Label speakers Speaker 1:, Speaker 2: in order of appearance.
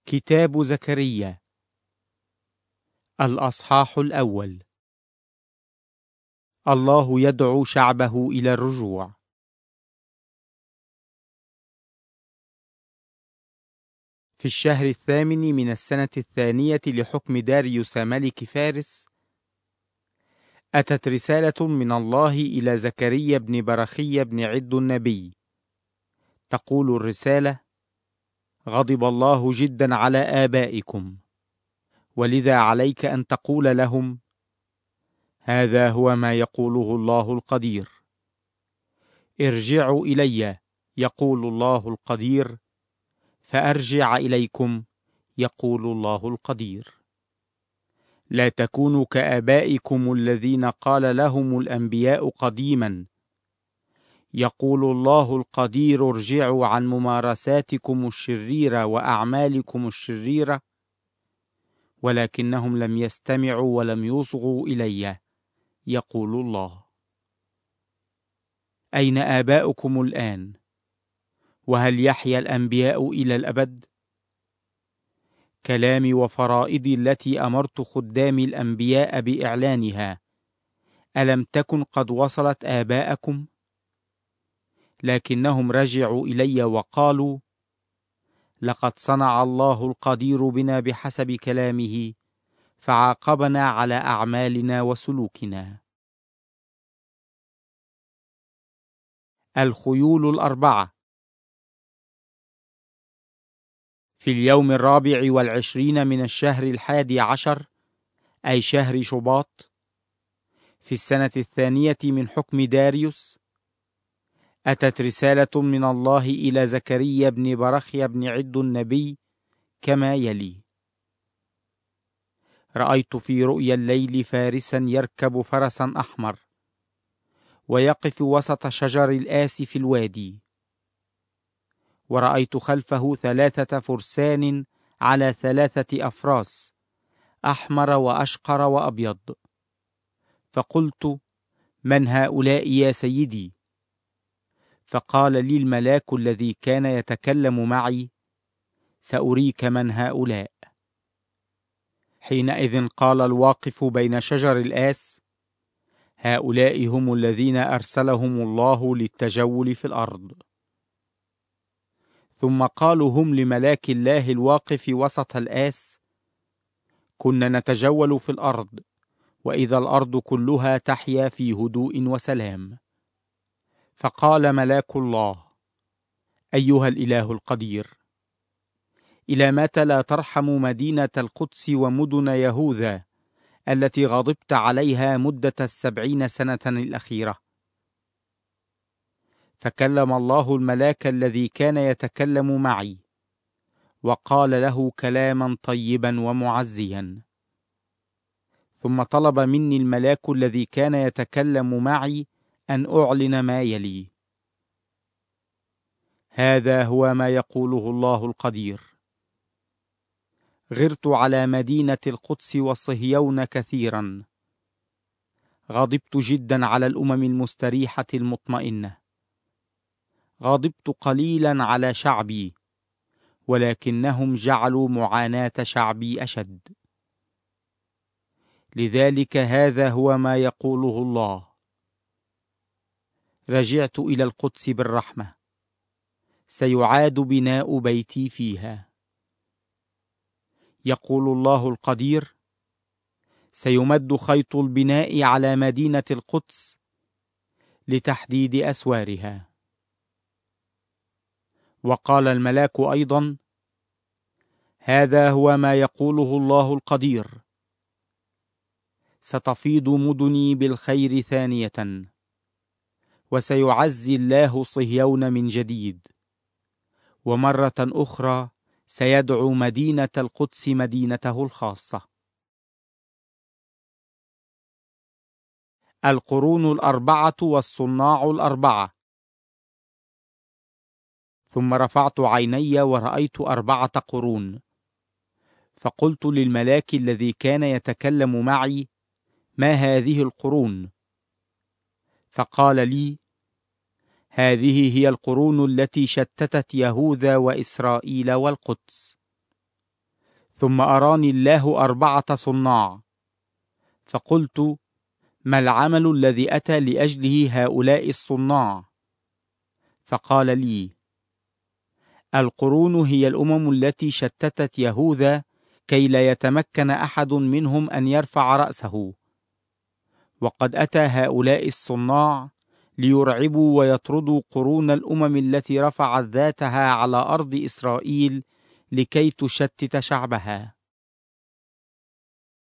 Speaker 1: كتاب زكريا الأصحاح الأول. الله يدعو شعبه إلى الرجوع. في الشهر 8 من السنة 2 لحكم داريوس ملك فارس، أتت رسالة من الله إلى زكريا بن برخيا بن عدو النبي، تقول الرسالة: غضب الله جدا على آبائكم، ولذا عليك أن تقول لهم: هذا هو ما يقوله الله القدير. ارجعوا إلي، يقول الله القدير، فأرجع إليكم، يقول الله القدير. لا تكونوا كآبائكم الذين قال لهم الأنبياء قديما: يقول الله القدير ارجعوا عن ممارساتكم الشريرة وأعمالكم الشريرة، ولكنهم لم يستمعوا ولم يصغوا إلي، يقول الله. أين آباؤكم الآن؟ وهل يحيا الأنبياء إلى الأبد؟ كلامي وفرائضي التي أمرت خدامي الأنبياء بإعلانها، ألم تكن قد وصلت آباءكم؟ لكنهم رجعوا إلي وقالوا: لقد صنع الله القدير بنا بحسب كلامه، فعاقبنا على أعمالنا وسلوكنا. الخيول الأربعة. في اليوم 24 من الشهر 11، أي شهر شباط، في السنة 2 من حكم داريوس، أتت رسالة من الله إلى زكريا بن برخيا بن عدو النبي كما يلي: رأيت في رؤيا الليل فارسا يركب فرسا أحمر، ويقف وسط شجر الآس في الوادي، ورأيت خلفه 3 فرسان على 3 أفراس، أحمر وأشقر وأبيض. فقلت: من هؤلاء يا سيدي؟ فقال لي الملاك الذي كان يتكلم معي: سأريك من هؤلاء. حينئذ قال الواقف بين شجر الآس: هؤلاء هم الذين أرسلهم الله للتجول في الأرض. ثم قالوا هم لملاك الله الواقف وسط الآس: كنا نتجول في الأرض، وإذا الأرض كلها تحيا في هدوء وسلام. فقال ملاك الله: أيها الإله القدير، إلى متى لا ترحم مدينة القدس ومدن يهوذا التي غضبت عليها مدة 70 سنة الأخيرة؟ فكلم الله الملاك الذي كان يتكلم معي، وقال له كلاما طيبا ومعزيا. ثم طلب مني الملاك الذي كان يتكلم معي أن أعلن ما يلي: هذا هو ما يقوله الله القدير: غرت على مدينة القدس وصهيون كثيرا، غضبت جدا على الأمم المستريحة المطمئنة، غضبت قليلا على شعبي، ولكنهم جعلوا معاناة شعبي أشد. لذلك هذا هو ما يقوله الله: رجعت إلى القدس بالرحمة، سيعاد بناء بيتي فيها. يقول الله القدير: سيمد خيط البناء على مدينة القدس لتحديد أسوارها. وقال الملاك أيضا: هذا هو ما يقوله الله القدير: ستفيض مدني بالخير ثانية، وسيعزي الله صهيون من جديد، ومرة أخرى سيدعو مدينة القدس مدينته الخاصة. القرون الأربعة والصناع الأربعة. ثم رفعت عيني ورأيت 4 قرون، فقلت للملاك الذي كان يتكلم معي: ما هذه القرون؟ فقال لي: هذه هي القرون التي شتتت يهوذا وإسرائيل والقدس. ثم أراني الله 4 صناع، فقلت: ما العمل الذي أتى لأجله هؤلاء الصناع؟ فقال لي: القرون هي الأمم التي شتتت يهوذا كي لا يتمكن أحد منهم أن يرفع رأسه، وقد أتى هؤلاء الصناع ليرعبوا ويطردوا قرون الأمم التي رفعت ذاتها على أرض إسرائيل لكي تشتت شعبها.